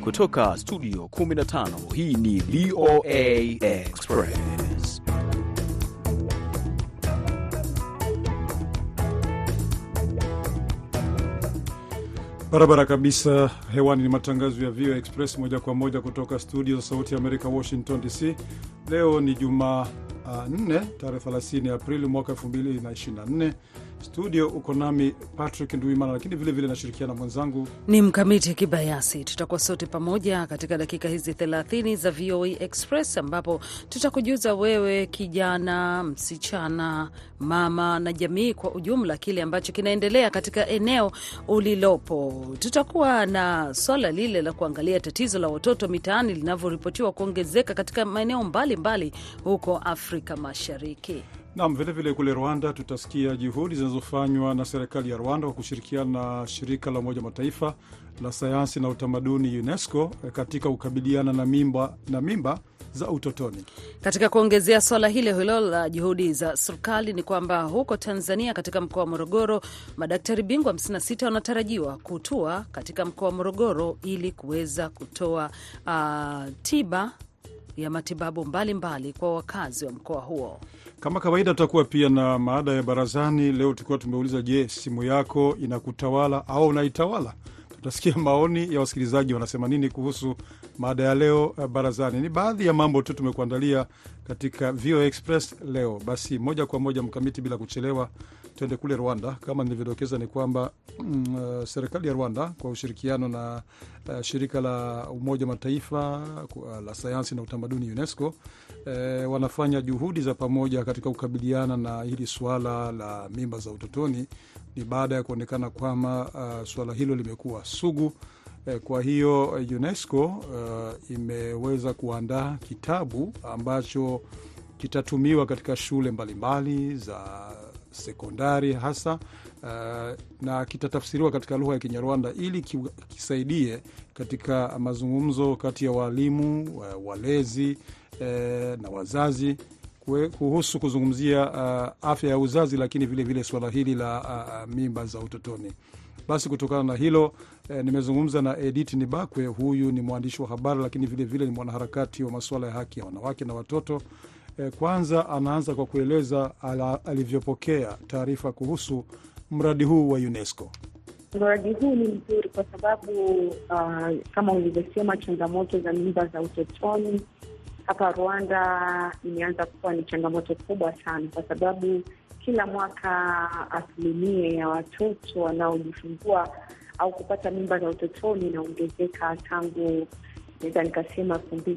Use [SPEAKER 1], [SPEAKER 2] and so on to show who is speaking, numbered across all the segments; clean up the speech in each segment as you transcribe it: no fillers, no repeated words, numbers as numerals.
[SPEAKER 1] Kutoka studio 15 hii ni VOA Express.
[SPEAKER 2] Barabara kabisa, hewani ni matangazo ya VOA Express moja kwa moja kutoka studio za Sauti ya Amerika, Washington DC. Leo ni Jumaa 4 tarehe 30 Aprili mwaka 2024. Studio uko nami Patrick Nduimana, lakini vile vile nashirikiana mwenzangu
[SPEAKER 3] ni Mkamiti Kibayasi. Tutakuwa sote pamoja katika dakika hizi 30 za VOA Express, ambapo tutakujuza wewe kijana, msichana, mama na jamii kwa ujumla kile ambacho kinaendelea katika eneo ulilopo. Tutakuwa na swala lile la kuangalia tatizo la watoto mitaani linavyoripotiwa kuongezeka katika maeneo mbalimbali huko Afrika Mashariki.
[SPEAKER 2] Naam, vile vile kule Rwanda tutasikia juhudi zinazofanywa na serikali ya Rwanda kwa kushirikiana na shirika la Umoja Mataifa la sayansi na utamaduni UNESCO katika kukabiliana na mimba za utotoni.
[SPEAKER 3] Katika kuongezea swala hilo la juhudi za serikali ni kwamba huko Tanzania katika mkoa wa Morogoro madaktari bingwa 56 wanatarajiwa kutua katika mkoa wa Morogoro ili kuweza kutoa tiba ya matibabu mbalimbali kwa wakazi wa mkoa huo.
[SPEAKER 2] Kama kawaida tutakuwa pia na maada ya barazani. Leo tulikuwa tumeuliza, je, simu yako inakutawala au unaitawala? Tutasikia maoni ya wasikilizaji wanasema nini kuhusu maada ya leo barazani. Ni baadhi ya mambo tu tumekuandalia katika VOA Express leo. Basi moja kwa moja, Mkamiti, bila kuchelewa, tuende kule Rwanda. Kama nilivyodokeza ni kwamba serikali ya Rwanda kwa ushirikiano na shirika la Umoja Mataifa la sayansi na utamaduni UNESCO wanafanya juhudi za pamoja katika kukabiliana na hili swala la mimba za utotoni. Ni baada ya kuonekana kwamba swala hilo limekuwa sugu. Kwa hiyo UNESCO imeweza kuandaa kitabu ambacho kitatumiwa katika shule mbalimbali za sekondari hasa na kitatafsiriwa katika lugha ya Kinyarwanda ili kisaidie katika mazungumzo kati ya walimu, walezi na wazazi kuhusu kuzungumzia afya ya uzazi, lakini vile vile swala hili la mimba za utotoni. Basi kutokana na hilo nimezungumza na Edith Nibakwe. Huyu ni mwandishi wa habari, lakini vile vile ni mwanaharakati wa masuala ya haki ya wanawake na watoto. Kwanza anaanza kwa kueleza alivyopokea taarifa kuhusu mradi huu wa UNESCO.
[SPEAKER 4] Mradi huu ni mzuri kwa sababu kama ulivyosema, changamoto za mimba za utotoni hapa Rwanda imeanza kuwa ni changamoto kubwa sana, kwa sababu kila mwaka asilimia ya watoto wanaojifungua au kupata mimba za utotoni inaongezeka tangu naweza nikasema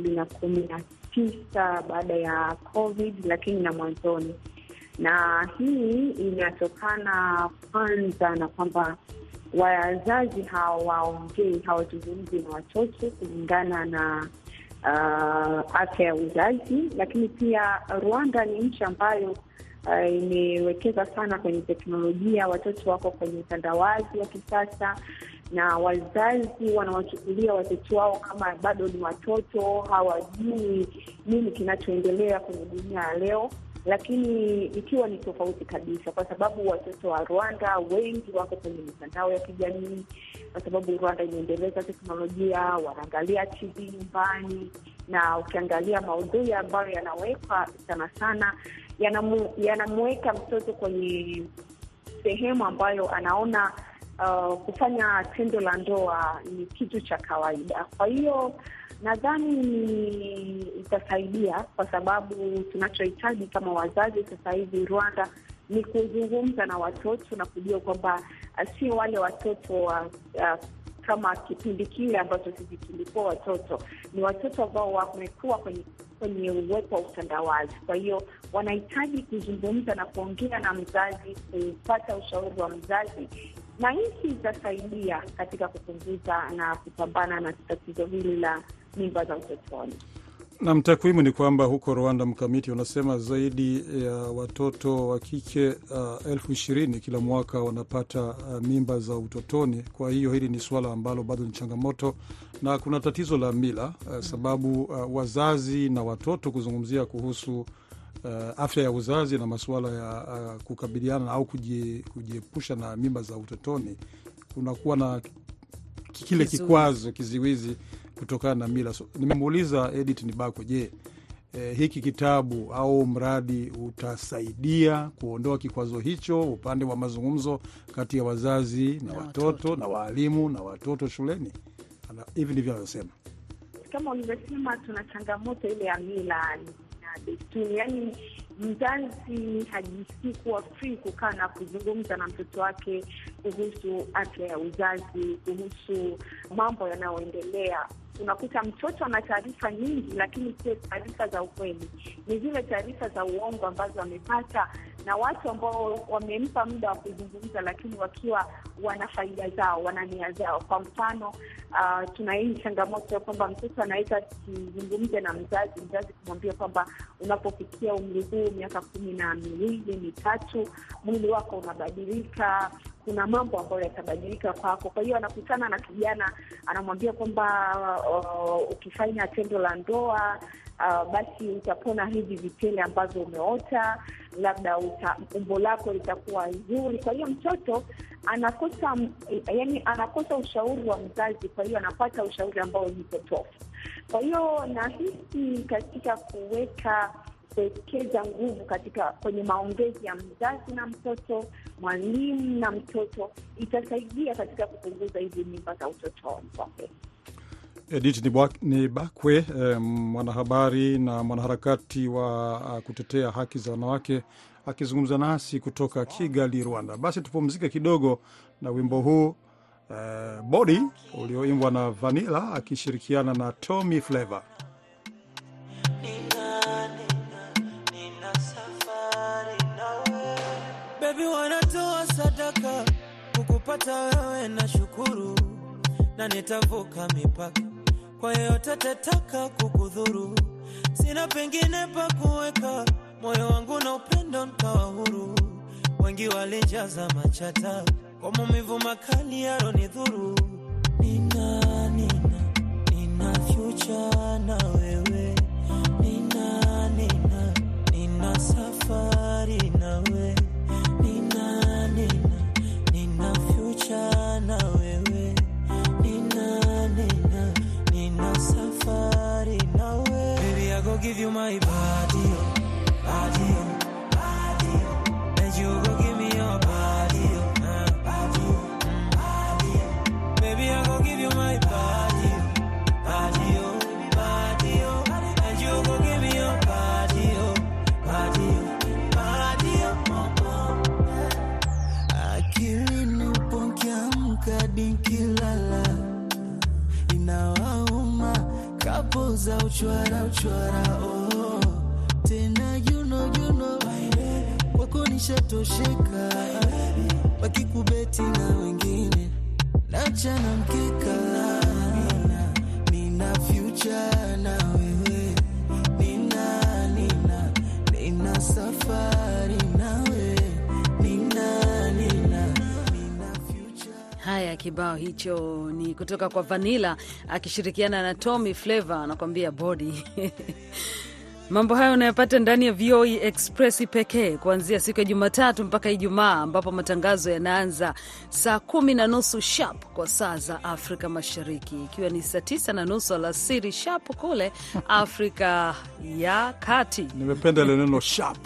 [SPEAKER 4] 2019 baada ya COVID, lakini na mwanzoni. Na hii inatokana kwanza na kwamba wazazi hawaongei, hawazungumzi na watoto kulingana na afya ya uzazi. Lakini pia Rwanda ni nchi ambayo imewekeza sana kwenye teknolojia. Watoto wako kwenye utandawazi wa kisasa na wazazi wanawachukulia watoto wao kama bado ni watoto, hawajui nini kinachoendelea kwenye dunia ya leo. Lakini ikiwa ni tofauti kabisa, kwa sababu watoto wa Rwanda wengi wako kwenye mitandao ya kijamii, kwa sababu Rwanda imeendeleza teknolojia, wanaangalia TV nyumbani, na ukiangalia maudhui ambayo yanawekwa sana sana yanamweka mtoto kwenye sehemu ambayo anaona kufanya tendo la ndoa ni kitu cha kawaida. Kwa hiyo nadhani itasaidia, kwa sababu tunachohitaji kama wazazi sasa hivi Rwanda ni kuzungumza na watoto na kujua kwamba si wale watoto kama kipindi kile ambacho sisi tulikuwa watoto, ni watoto ambao wamekuwa kwenye uwepo wa utandawazi. Kwa hiyo wanahitaji kuzungumza na kuongea na mzazi, kupata ushauri wa mzazi, na hii itasaidia katika kupunguza na kupambana na tatizo hili la mimba za utotoni.
[SPEAKER 2] Na mtakwimu ni kwamba huko Rwanda, Mkamiti, wanasema zaidi ya watoto wa kike 20,000 kila mwaka wanapata mimba za utotoni. Kwa hiyo hili ni swala ambalo bado ni changamoto, na kuna tatizo la mila sababu wazazi na watoto kuzungumzia kuhusu afya ya uzazi na masuala ya kukabiliana au kujiepusha na mimba za utotoni, kunakuwa na kile kikwazo kiziwizi kutokana na mila. So, nimemuuliza Edith Nibakwe, je, hiki kitabu au mradi utasaidia kuondoa kikwazo hicho upande wa mazungumzo kati ya wazazi na watoto na waalimu na watoto shuleni? Hivi ndivyo anasema.
[SPEAKER 4] Kama ulivyosema, tuna changamoto ile ya mila na desturi, yaani mzazi hajisikii kuwa free kukaa na kuzungumza na mtoto wake kuhusu afya ya uzazi, kuhusu mambo yanayoendelea. Unakuta mtoto ana taarifa nyingi, lakini sio taarifa za ukweli, ni zile taarifa za uongo ambazo amepata na watu ambao wamempa muda wa kuzungumza, lakini wakiwa wana faida zao, wana nia zao. Kwa mfano, tuna hii changamoto ya kwamba mtoto anaweza kuzungumza na mzazi kumwambia kwamba unapofikia umri huu, miaka 12, 13, mwili wako unabadilika, kuna mambo ambayo yatabadilika kwako. Kwa hiyo anakutana na kijana, anamwambia kwamba ukifanya tendo la ndoa basi utapona hivi vitele ambazo umeota, labda umbo lako litakuwa zuri. Kwa hiyo mtoto anakosa ushauri wa mzazi, kwa hiyo anapata ushauri ambao ni potofu. Kwa hiyo nahisi katika kuwekeza nguvu kwenye maongezi ya mzazi na mtoto, mwalimu na mtoto, itasaidia katika kupunguza hizi mimba za utotoni.
[SPEAKER 2] Edith Nibakwe, mwanahabari na mwanaharakati wa kutetea haki za wanawake, akizungumza nasi kutoka Kigali, Rwanda. Basi tupumzike kidogo na wimbo huu Body ulioimbwa na Vanilla akishirikiana na Tommy Flavor.
[SPEAKER 5] Baby, wanatoa sadaka kukupata wewe, na shukuru na nitavuka mipaka kwa yote tataka kukudhuru. Sina pengine pa kuweka moyo wangu na upendo nikawa huru. Wengi walijaza machata kwa maumivu makali yaronidhuru. Nina future na wewe, nina safari na wewe, nina future na wewe, nina safari na wewe. Baby, I go give you my body, body, body. And you go give me your body, body, body. Baby, I go give you my body, body, body. And you go give me your body, body, body. Akili upokiamka dikilala, inawauma kapo za uchwara, oh. Tena you know wako nishatosheka, wakikubeti na wengine nachana mkeka. Nina future na wewe, nina safari na wewe, nina future.
[SPEAKER 3] Haya, kibao hicho ni kutoka kwa Vanilla akishirikiana na Tommy Flavor, anakuambia Body. Mambo hayo unayopata ndani ya VOA Express pekee kuanzia siku ya Jumatatu mpaka Ijumaa, ambapo matangazo yanaanza saa 10:30 sharp kwa saa za Afrika Mashariki, ikiwa ni saa 9:30 alasiri sharp kule Afrika ya Kati.
[SPEAKER 2] Nimependa ile neno sharp.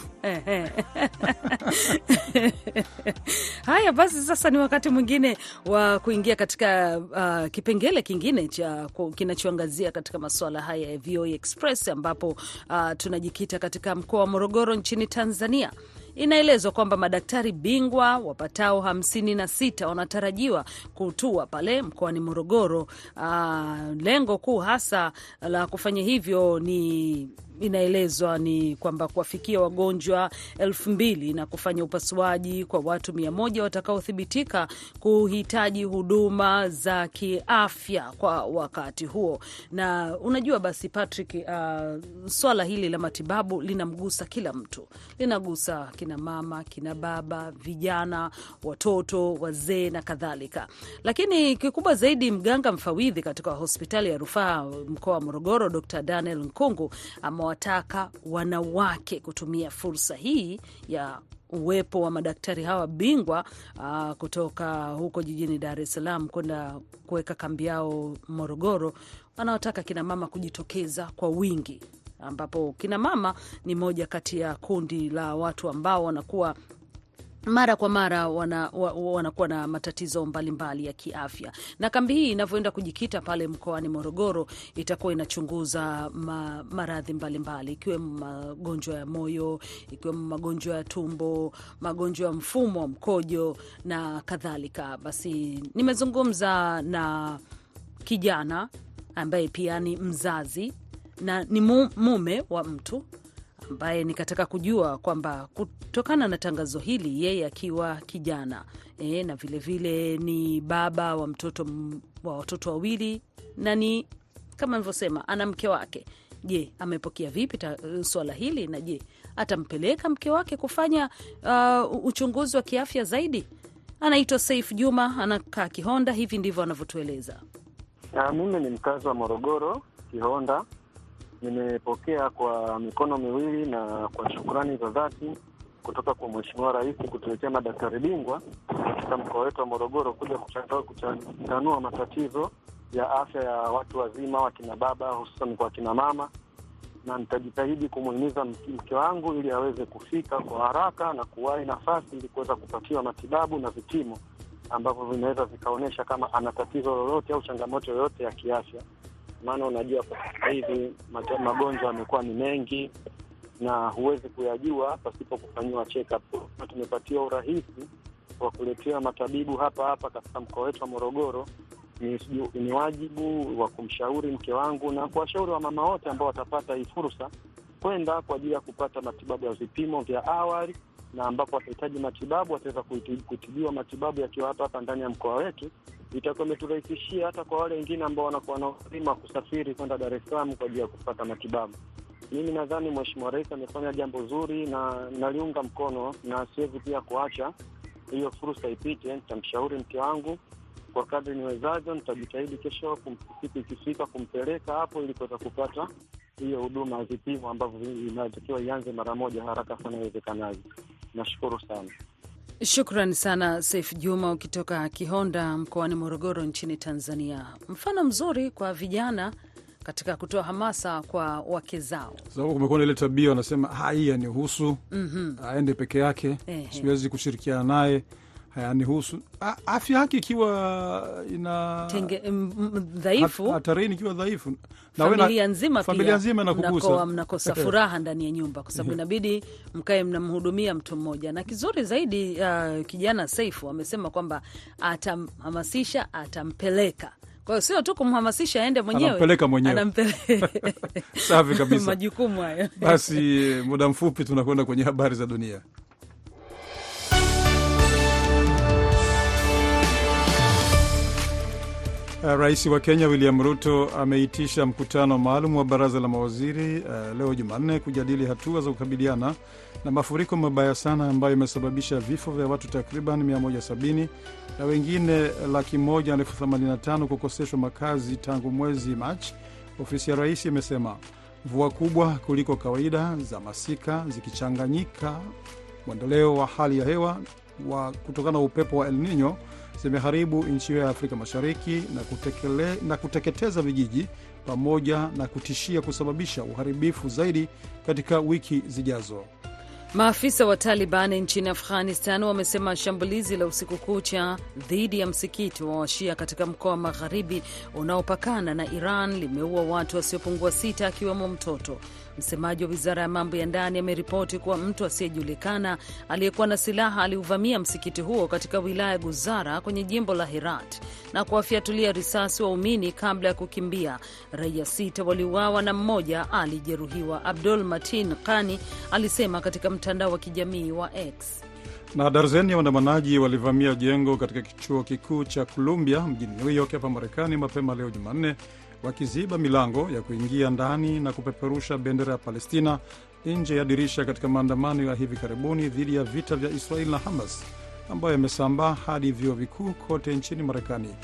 [SPEAKER 3] Haya basi, sasa ni wakati mwingine wa kuingia katika kipengele kingine cha kinachoangazia katika masuala haya ya VOA Express, ambapo tunajikita katika mkoa wa Morogoro nchini Tanzania. Inaelezwa kwamba madaktari bingwa wapatao 56 wanatarajiwa kutua pale mkoani Morogoro. Lengo kuu hasa la kufanya hivyo inaelezwa ni kwamba kuwafikia wagonjwa 2,000 na kufanya upasuaji kwa watu 100 watakaothibitika kuhitaji huduma za kiafya kwa wakati huo. Na unajua basi Patrick, swala hili la matibabu linamgusa kila mtu. Linagusa kina mama, kina baba, vijana, watoto, wazee na kadhalika. Lakini kikubwa zaidi, mganga mfawidhi katika hospitali ya rufaa mkoa wa Morogoro, Dr. Daniel Nkungu, anawataka wanawake kutumia fursa hii ya uwepo wa madaktari hawa bingwa kutoka huko jijini Dar es Salaam kwenda kuweka kambi yao Morogoro. Anawataka kina mama kujitokeza kwa wingi, ambapo kina mama ni moja kati ya kundi la watu ambao wanakuwa mara kwa mara wanakuwa na matatizo mbalimbali ya kiafya. Na kambi hii inavyoenda kujikita pale mkoani Morogoro, itakuwa inachunguza maradhi mbalimbali, ikiwemo magonjwa ya moyo, ikiwemo magonjwa ya tumbo, magonjwa ya mfumo wa mkojo na kadhalika. Basi nimezungumza na kijana ambaye pia ni mzazi na ni mume wa mtu ambaye nikataka kujua kwamba kutokana na tangazo hili, yeye akiwa kijana na vile ni baba wa watoto wawili, na ni kama nilivyosema ana mke wake. Je, amepokea vipi swala hili, na je atampeleka mke wake kufanya uchunguzi wa kiafya zaidi? Anaitwa Saif Juma, anakaa Kihonda. Hivi ndivyo anavyotueleza.
[SPEAKER 6] Mimi ni mkazi wa Morogoro, Kihonda. Nimepokea kwa mikono miwili na kwa shukrani za dhati kutoka kwa Mheshimiwa Rais kutuletea madaktari bingwa katika mkoa wetu wa Morogoro kuja kuchanganua matatizo ya afya ya watu wazima, wakina baba, hususan kwa kina mama, na nitajitahidi kumuhimiza mke wangu ili aweze kufika kwa haraka na kuwahi nafasi ili kuweza kupatiwa matibabu na vipimo ambavyo vinaweza vikaonyesha kama ana tatizo lolote au changamoto yoyote ya kiafya. Maana unajua kwa hivi magonjwa yamekuwa ni mengi na huwezi kuyajua pasipo kufanyiwa check-up. Tumepatiwa urahisi wa kuletea matabibu hapa katika mkoa wetu wa Morogoro. Ni wajibu wa kumshauri mke wangu na kuwashauri wa mama wote ambao watapata hii fursa kwenda kwa ajili ya kupata matibabu ya vipimo vya awali, na ambapo watahitaji matibabu wataweza kutibiwa matibabu yakiwa hapa ndani ya mkoa wetu. Itakuwa imeturahisishia hata kwa wale wengine ambao wanakuwa na ulazima kusafiri kwenda Dar es Salaam kwa ajili ya kupata matibabu. Mimi nadhani Mheshimiwa Rais amefanya jambo zuri na naliunga mkono, na siwezi pia kuacha hiyo fursa ipite. Nitamshauri mke wangu kwa kadri niwezavyo, nitajitahidi kesho ikifika kumpeleka hapo ili kuweza kupata hiyo huduma ya vipimo ambavyo inatakiwa ianze mara moja haraka sana iwezekanavyo. Nashukuru sana.
[SPEAKER 3] Shukrani sana Saif Juma ukitoka Kihonda mkoani Morogoro nchini Tanzania. Mfano mzuri kwa vijana katika kutoa hamasa kwa wake zao.
[SPEAKER 2] Sababu kumekuwa na ile tabia wanasema hii yanihusu, aende peke yake, siwezi kushirikiana naye, hayanihusu. Afya yake ikiwa dhaifu, hatarini ikiwa dhaifu,
[SPEAKER 3] familia nzima
[SPEAKER 2] inakugusa.
[SPEAKER 3] Mnakosa furaha ndani ya nyumba kwa sababu inabidi mkae mnamhudumia mtu mmoja. Na kizuri zaidi kijana Saifu amesema kwamba atamhamasisha, atampeleka. Kwa hiyo sio tu kumhamasisha aende mwenyewe, anampeleka.
[SPEAKER 2] Safi kabisa.
[SPEAKER 3] Majukumu hayo.
[SPEAKER 2] Basi muda mfupi tunakwenda kwenye habari za dunia. Rais wa Kenya William Ruto ameitisha mkutano maalum wa baraza la mawaziri leo Jumanne kujadili hatua za kukabiliana na mafuriko mabaya sana ambayo imesababisha vifo vya watu takriban 170 na wengine 185,085 kukoseshwa makazi tangu mwezi Machi. Ofisi ya rais imesema mvua kubwa kuliko kawaida za masika zikichanganyika mwendelezo wa hali ya hewa kutokana na upepo wa El Nino zimeharibu nchi ya Afrika Mashariki na kuteketeza vijiji pamoja na kutishia kusababisha uharibifu zaidi katika wiki zijazo.
[SPEAKER 3] Maafisa wa Taliban nchini Afghanistan wamesema shambulizi la usiku kucha dhidi ya msikiti wa Washia katika mkoa wa magharibi unaopakana na Iran limeua watu wasiopungua 6 akiwemo mtoto. Msemaji wa wizara ya mambo ya ndani ameripoti kuwa mtu asiyejulikana aliyekuwa na silaha aliuvamia msikiti huo katika wilaya Guzara kwenye jimbo la Herat na kuwafyatulia risasi waumini kabla ya kukimbia. Raia 6 waliuawa na mmoja alijeruhiwa, Abdul Matin Qani alisema katika mtandao wa kijamii wa X.
[SPEAKER 2] Na darzeni ya waandamanaji walivamia jengo katika chuo kikuu cha Columbia mjini New York hapa Marekani mapema leo Jumanne, wakiziba milango ya kuingia ndani na kupeperusha bendera ya Palestina nje ya dirisha katika maandamano ya hivi karibuni dhidi ya vita vya Israeli na Hamas ambayo yamesambaa hadi vyuo vikuu kote nchini Marekani.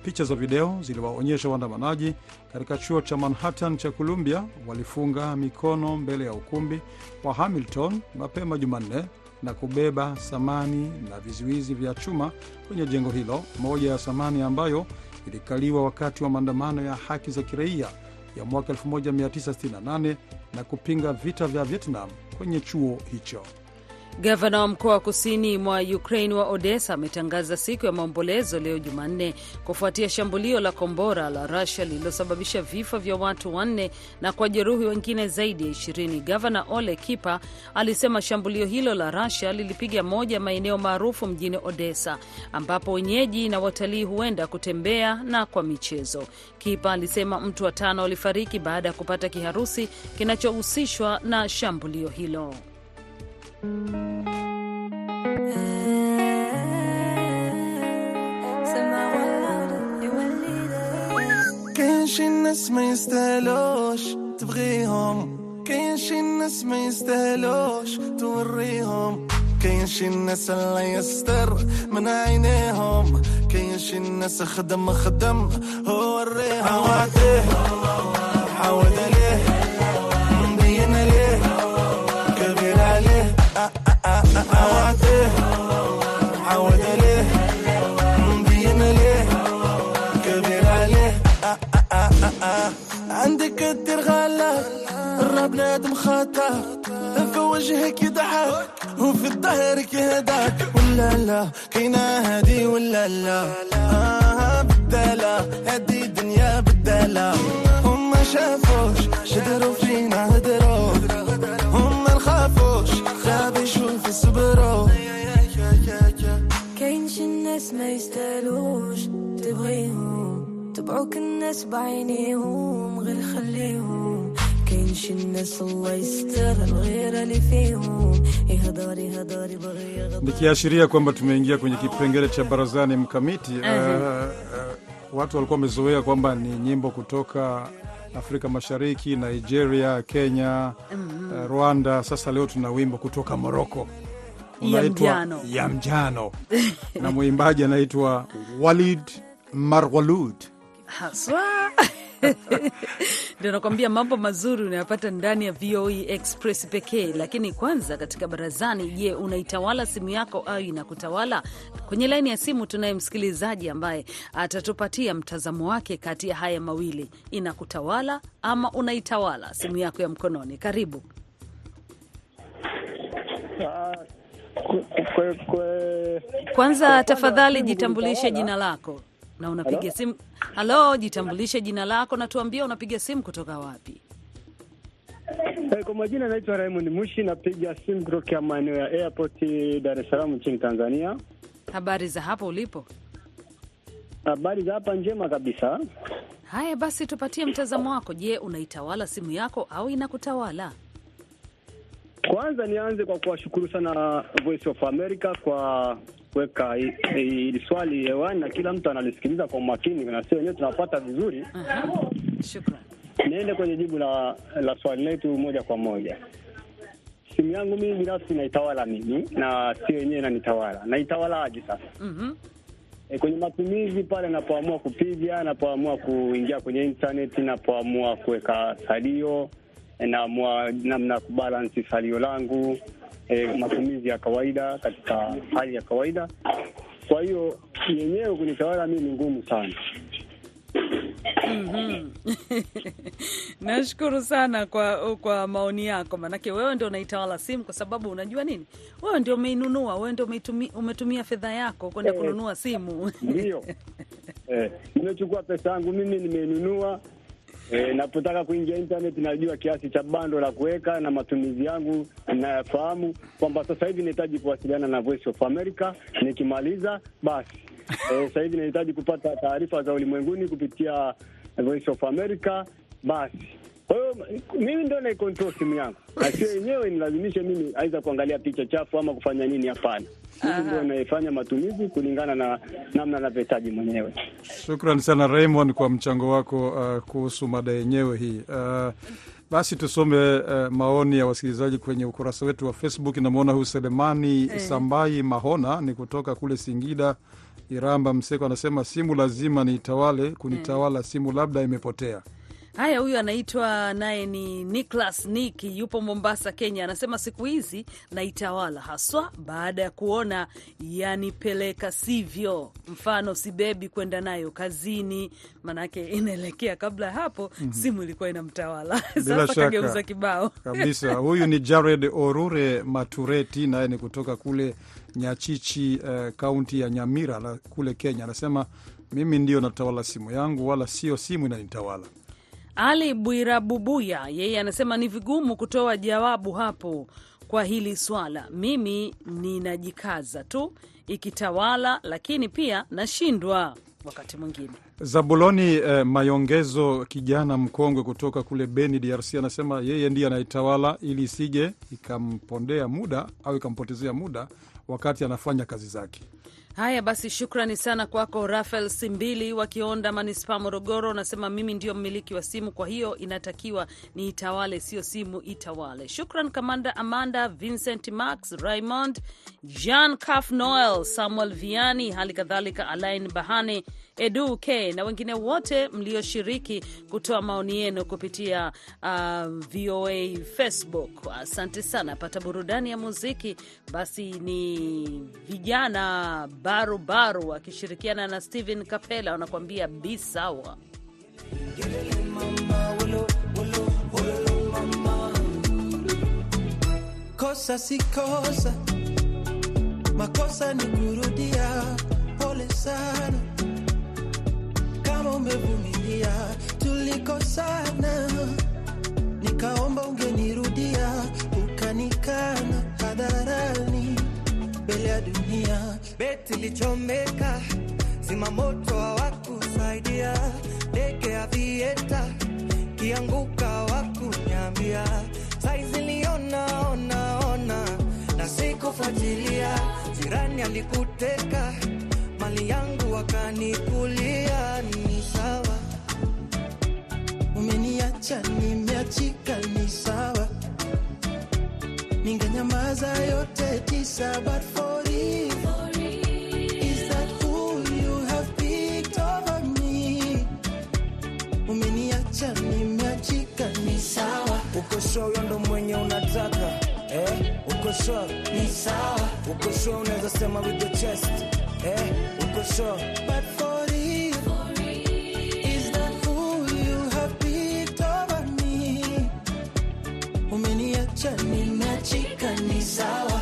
[SPEAKER 2] Picha za video ziliwaonyesha waandamanaji katika chuo cha Manhattan cha Columbia walifunga mikono mbele ya ukumbi wa Hamilton mapema Jumanne na kubeba samani na vizuizi vya chuma kwenye jengo hilo, moja ya samani ambayo ilikaliwa wakati wa maandamano ya haki za kiraia ya mwaka 1968 na kupinga vita vya Vietnam kwenye chuo hicho.
[SPEAKER 3] Gavana wa mkoa wa kusini mwa Ukraine wa Odessa ametangaza siku ya maombolezo leo Jumanne kufuatia shambulio la kombora la Russia lililosababisha vifo vya watu 4 na kwa jeruhi wengine zaidi ya 20. Gavana Ole Kipa alisema shambulio hilo la Russia lilipiga moja maeneo maarufu mjini Odessa ambapo wenyeji na watalii huenda kutembea na kwa michezo. Kipa alisema mtu wa 5 alifariki baada ya kupata kiharusi kinachohusishwa na shambulio hilo.
[SPEAKER 7] كاين شي ناس ما يستاهلوش تبغيهم، كاين شي ناس ما يستاهلوش توريهم، كاين شي ناس الله يستر من عينيهم، كاين شي ناس خدم وريهم. عواتيه حاول عليه مبين عليه كبير عليه، عواتيه حاول عليه مبين عليه كبير عليه. عندك الدير غلا الراب نادم خطا، في وجهك يضحك وفي ظهرك يهداك، ولا لا كاينه هادي ولا لا بداله هادي دنيا بداله. هم ما شافوش شدروا فينا هدروا، هم ما نخافوش غاب يشوف صبروا.
[SPEAKER 8] كاين شي الناس ما يستاهلوش تبغيهم، تبعوك الناس بعينيهم غير خليهم، كاين شي الناس الله يستر الغير اللي فيهم يهداري بغي.
[SPEAKER 2] Nikiashiria kwamba tumeingia kwenye kipengele cha barazani mkamiti. Watu walikuwa wamezoea kwamba ni nyimbo kutoka Afrika Mashariki, Nigeria, Kenya, Rwanda. Sasa leo tuna wimbo kutoka Morocco unaitwa Ya Mjano na mwimbaji anaitwa Walid Marwaloud.
[SPEAKER 3] Haswa ndio nakwambia mambo mazuri unayapata ndani ya VOA Express pekee. Lakini kwanza katika barazani, je, unaitawala simu yako au inakutawala? Kwenye laini ya simu tunaye msikilizaji ambaye atatupatia mtazamo wake kati ya haya mawili, inakutawala ama unaitawala simu yako ya mkononi. Karibu. Kwanza tafadhali jitambulishe jina lako na unapiga simu. Halo, jitambulishe jina lako na tuambie unapiga simu kutoka wapi.
[SPEAKER 9] Kwa majina naitwa Raymond Mushi, napiga simu kutoka maeneo ya Airport Dar es Salaam nchini Tanzania.
[SPEAKER 3] Habari za hapo ulipo?
[SPEAKER 9] Habari za hapa njema kabisa.
[SPEAKER 3] Haya basi tupatie mtazamo wako. Je, unaitawala simu yako au inakutawala?
[SPEAKER 9] Kwanza nianze kwa kuwashukuru sana Voice of America kwa kuweka hili swali hewani na kila mtu analisikiliza kwa makini na sio wenyewe tunapata vizuri.
[SPEAKER 3] Shukrani.
[SPEAKER 9] Niende kwenye jibu la swali letu moja kwa moja. Simu yangu mimi binafsi naitawala mimi na sio wenyewe inanitawala. Naitawalaje sasa? Kwenye matumizi pale napoamua kupiga, napoamua kuingia kwenye internet, napoamua kuweka salio, naamua namna kubalance salio langu, matumizi ya kawaida katika hali ya kawaida. Kwa hiyo yenyewe kunitawala mimi ni ngumu sana.
[SPEAKER 3] Nashukuru sana kwa maoni yako, manake wewe ndio unaitawala simu kwa sababu unajua nini? Wewe ndio umeinunua, wewe ndio umetumia fedha yako kwenda kununua simu.
[SPEAKER 9] Ndio. Nimechukua pesa yangu mimi nimeinunua. Napotaka kuingia internet najua kiasi cha bando la kuweka na matumizi yangu nayafahamu kwamba sasa hivi nahitaji kuwasiliana na Voice of America, nikimaliza basi sasa hivi nahitaji kupata taarifa za ulimwenguni kupitia Voice of America basi. Kwa hiyo mimi ndio na control simu yangu. Sio yenyewe nilazimishe mimi aidha kuangalia picha chafu ama kufanya nini, hapana. Mimi ndio naifanya matumizi kulingana na namna ninavyohitaji mwenyewe.
[SPEAKER 2] Shukrani sana Raymond kwa mchango wako kuhusu mada yenyewe hii. Basi tusome maoni ya wasikilizaji kwenye ukurasa wetu wa Facebook. Namuona huyu Selemani Sambai Mahona ni kutoka kule Singida Iramba Mseko anasema simu lazima niitawale, kunitawala simu labda imepotea.
[SPEAKER 3] Haya, huyu anaitwa naye ni Nicholas Niki, yupo Mombasa, Kenya. Anasema siku hizi naitawala haswa baada ya kuona yanipeleka sivyo. Mfano sibebi kwenda nayo kazini, manake inaelekea kabla hapo simu ilikuwa inamtawala. Sasa kageuza kibao. Kabisa.
[SPEAKER 2] Huyu ni Jared Orure Matureti, naye ni kutoka kule Nyachichi, kaunti ya Nyamira na kule Kenya. Anasema mimi ndio natawala simu yangu wala sio simu inanitawala.
[SPEAKER 3] Ali Bwirabubuya yeye anasema ni vigumu kutoa jawabu hapo kwa hili swala. Mimi ninajikaza tu ikitawala, lakini pia nashindwa wakati mwingine.
[SPEAKER 2] Zabuloni Mayongezo, kijana mkongwe kutoka kule Beni, DRC, anasema yeye ndiye anaitawala ili isije ikampondea muda au ikampotezea muda wakati anafanya kazi zake.
[SPEAKER 3] Haya basi, shukrani sana kwako Rafael Simbili wa Kionda, Manispaa Morogoro. Nasema mimi ndio mmiliki wa simu, kwa hiyo inatakiwa ni itawale, sio simu itawale. Shukran Kamanda Amanda, Vincent Max, Raymond, Jean Caf Noel, Samuel Viani, hali kadhalika Alain Bahane, Edu K na wengine wote mlioshiriki kutoa maoni yenu kupitia VOA Facebook. Asante sana. Pata burudani ya muziki. Basi ni vijana Barubaru akishirikiana na Steven Kapela wanakuambia Be Sawa.
[SPEAKER 5] Kosa si kosa, makosa ni kurudia. Pole sana kama umevumilia, tulikosana nikaomba ungenirudia, ukanikana hadharani mbele ya dunia. Beti lichomeka, zima moto hawakusaidia, ndege ya vieta kianguka hawakunyambia, saizi liona ona na sikufuatilia, jirani alikuteka mali yangu wakanikulia. Ni sawa, umeniacha nimeachika, ni sawa, ningenyamaza yote tisa, but for you, is that who you have picked over me? Umeniacha nimeachika, ni sawa. Uko sure ndo mwenye unataka, uko sure ni sawa. Uko sure unaweza sema with the chest, uko sure, but for you, is that who you have picked over me? Umeniacha nimeachika, ni sawa,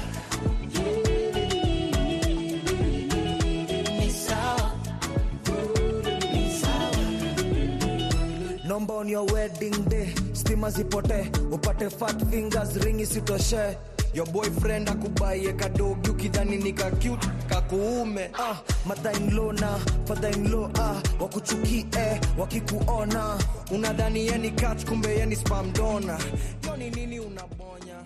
[SPEAKER 5] ni sawa, ni sawa. Nomba on your wedding day, stima zipote, upate fat fingers, ringi sitoshe. Your boyfriend akubaye kadogi ukidhani nika cute kakuume. Mother-in-law na father-in-law wakuchukie wakikuona, unadhani yeni catch kumbe yeni spam donor. Hiyo ni nini unabonya?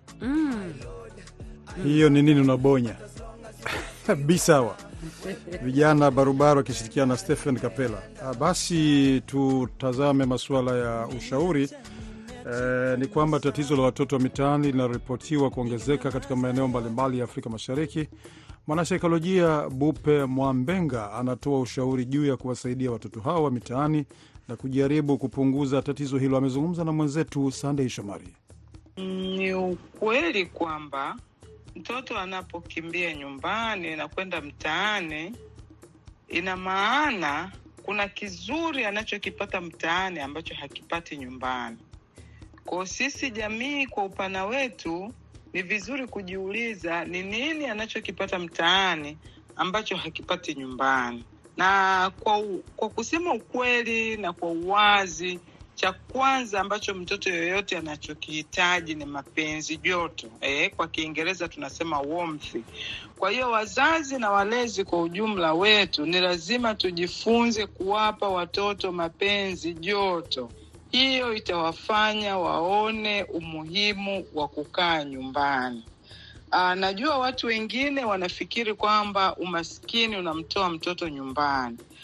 [SPEAKER 2] Hiyo ni nini unabonya? Be Sawa. Vijana Barubaru akishirikiana na Stephen Kapela. Basi tutazame masuala ya ushauri. Ni kwamba tatizo la watoto wa mitaani linaripotiwa kuongezeka katika maeneo mbalimbali ya Afrika Mashariki. Mwanasaikolojia Bupe Mwambenga anatoa ushauri juu ya kuwasaidia watoto hao wa mitaani na kujaribu kupunguza tatizo hilo. Amezungumza na mwenzetu Sunday Shomari.
[SPEAKER 10] Ni ukweli kwamba mtoto anapokimbia nyumbani na kwenda mtaani, ina maana kuna kizuri anachokipata mtaani ambacho hakipati nyumbani. Kwa sisi jamii kwa upana wetu ni vizuri kujiuliza ni nini anachokipata mtaani ambacho hakipati nyumbani. Na kwa kusema ukweli na kwa uwazi, cha kwanza ambacho mtoto yoyote anachokihitaji ni mapenzi, joto. Kwa Kiingereza tunasema warmth. Kwa hiyo wazazi na walezi kwa ujumla wetu ni lazima tujifunze kuwapa watoto mapenzi, joto. Hiyo itawafanya waone umuhimu wa kukaa nyumbani. Najua watu wengine wanafikiri kwamba umaskini unamtoa mtoto nyumbani.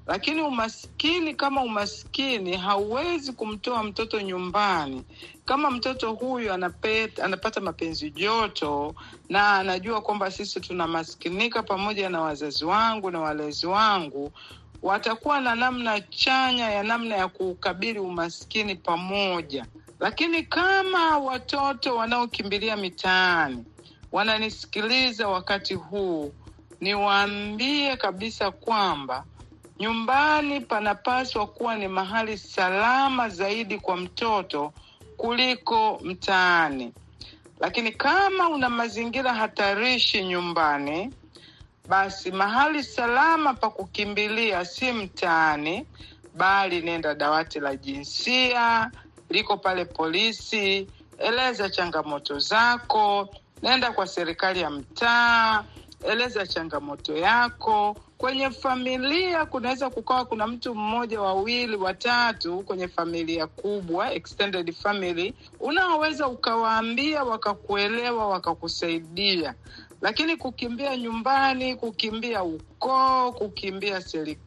[SPEAKER 10] Lakini umaskini kama umaskini hauwezi kumtoa mtoto nyumbani. Kama mtoto huyu anapata mapenzi joto na anajua kwamba sisi tunamaskinika pamoja na wazazi wangu na walezi wangu, watakuwa na namna chanya ya namna ya kukabili umaskini pamoja. Lakini kama watoto wanaokimbilia mitaani wananisikiliza wakati huu, niwaambie kabisa kwamba nyumbani panapaswa kuwa ni mahali salama zaidi kwa mtoto kuliko mtaani. Lakini kama una mazingira hatarishi nyumbani, basi mahali salama pa kukimbilia si mtaani, bali nenda dawati la jinsia, liko pale polisi, eleza changamoto zako, nenda kwa serikali ya mtaa, eleza changamoto yako. Kwenye familia kunaweza kukawa kuna mtu mmoja, wawili, watatu kwenye familia kubwa, extended family, unaoweza ukawaambia wakakuelewa, wakakusaidia. Lakini kukimbia nyumbani, kukimbia ukoo, kukimbia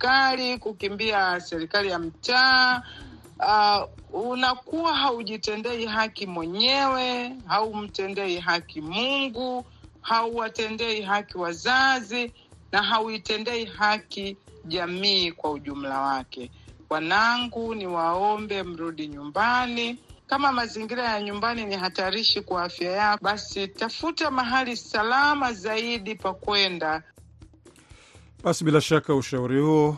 [SPEAKER 10] serikali ya mtaa, unakuwa haujitendei haki mwenyewe, haumtendei haki Mungu, hauwatendei haki wazazi, na hauitendei haki jamii kwa ujumla wake. Wanangu, ni waombe mrudi nyumbani. Kama mazingira ya nyumbani ni hatarishi kwa afya yako, basi tafuta mahali salama zaidi pa kwenda.
[SPEAKER 2] Basi bila shaka ushauri huo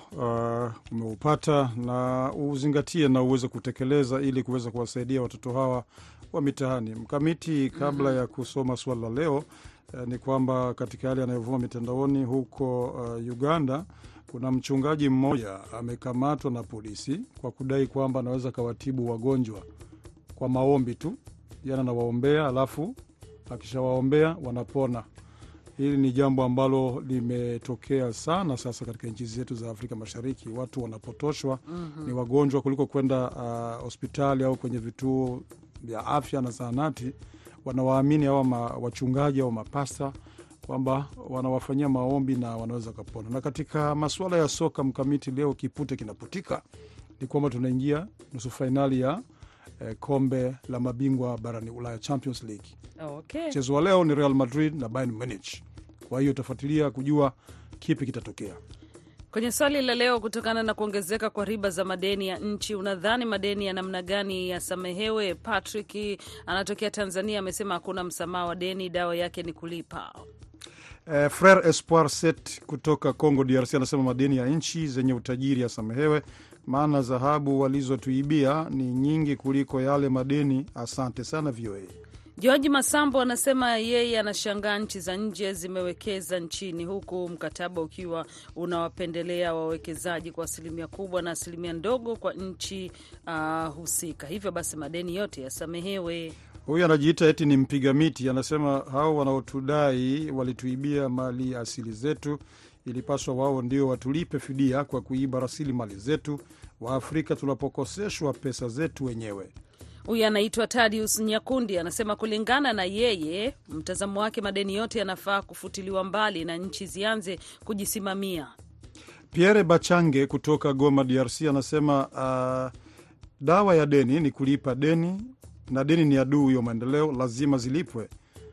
[SPEAKER 2] umeupata na uzingatie na uweze kutekeleza ili kuweza kuwasaidia watoto hawa wa mitaani. Mkamiti, kabla ya kusoma swala la leo, ni kwamba katika hali yanayovuma mitandaoni huko Uganda, kuna mchungaji mmoja amekamatwa na polisi kwa kudai kwamba anaweza kawatibu wagonjwa kwa maombi tu. Yana anawaombea, alafu akishawaombea wanapona. Hili ni jambo ambalo limetokea sana sasa katika nchi zetu za Afrika Mashariki. Watu wanapotoshwa ni wagonjwa kuliko kwenda hospitali au kwenye vituo vya afya na zahanati. Wanawaamini hawa wachungaji au mapasta kwamba wanawafanyia maombi na wanaweza kupona. Na katika masuala ya soka, Mkamiti, leo kipute kinaputika. Ni kwamba tunaingia nusu finali ya kombe la mabingwa barani Ulaya, Champions League.
[SPEAKER 3] Okay.
[SPEAKER 2] Mchezo wa leo ni Real Madrid na Bayern Munich. Kwa hiyo utafuatilia kujua kipi kitatokea.
[SPEAKER 3] Kwenye swali la leo, kutokana na kuongezeka kwa riba za madeni ya nchi, unadhani madeni ya namna gani yasamehewe? Patrick anatokea Tanzania amesema hakuna msamaha wa deni, dawa yake ni kulipa.
[SPEAKER 2] Frere Espoir Set kutoka Congo DRC anasema madeni ya nchi zenye utajiri yasamehewe, maana dhahabu walizotuibia ni nyingi kuliko yale madeni. Asante sana VOA.
[SPEAKER 3] George Masambo anasema yeye anashangaa nchi za nje zimewekeza nchini, huku mkataba ukiwa unawapendelea wawekezaji kwa asilimia kubwa na asilimia ndogo kwa nchi husika. Hivyo basi madeni yote yasamehewe.
[SPEAKER 2] Huyu anajiita eti ni mpiga miti, anasema hao wanaotudai walituibia mali asili zetu, ilipaswa wao ndio watulipe fidia kwa kuiba rasilimali zetu. Waafrika tunapokoseshwa pesa zetu wenyewe.
[SPEAKER 3] Huyu anaitwa Tadius Nyakundi anasema kulingana na yeye, mtazamo wake, madeni yote yanafaa kufutiliwa mbali na nchi zianze kujisimamia.
[SPEAKER 2] Pierre Bachange kutoka Goma DRC anasema dawa ya deni ni kulipa deni, na deni ni adui ya maendeleo, lazima zilipwe.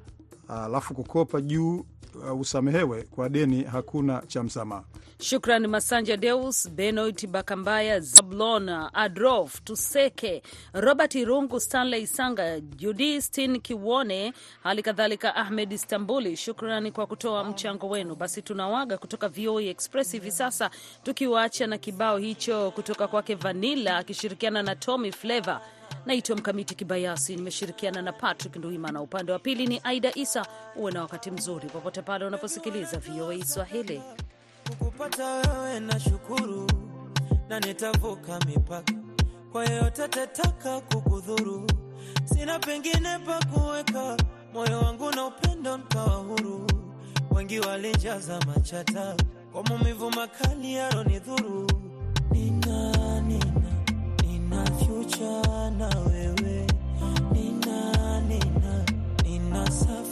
[SPEAKER 2] Alafu kukopa juu usamehewe, kwa deni hakuna cha msamaha.
[SPEAKER 3] Shukran Masanja Deus, Benoit Bakambaya, Zablon Adrof Tuseke, Robert Irungu, Stanley Sanga, Judistin Kiwone, hali kadhalika Ahmed Istambuli. Shukrani kwa kutoa mchango wenu. Basi tunawaga kutoka VOA Express hivi sasa, tukiwaacha na kibao hicho kutoka kwake Vanilla akishirikiana na Tommy Flavor. Naitwa Mkamiti Kibayasi, nimeshirikiana na Patrick Nduimana. Upande wa pili ni Aida Isa. Uwe na wakati mzuri popote pale unaposikiliza VOA Swahili.
[SPEAKER 5] Kukupata wewe na shukuru, na nitavuka mipaka kwa yote tetaka kukudhuru. Sina pengine pa kuweka moyo wangu na upendo nikawa huru. Wengi walijaza machata kwa maumivu makali yaronidhuru. Nina future na wewe, nina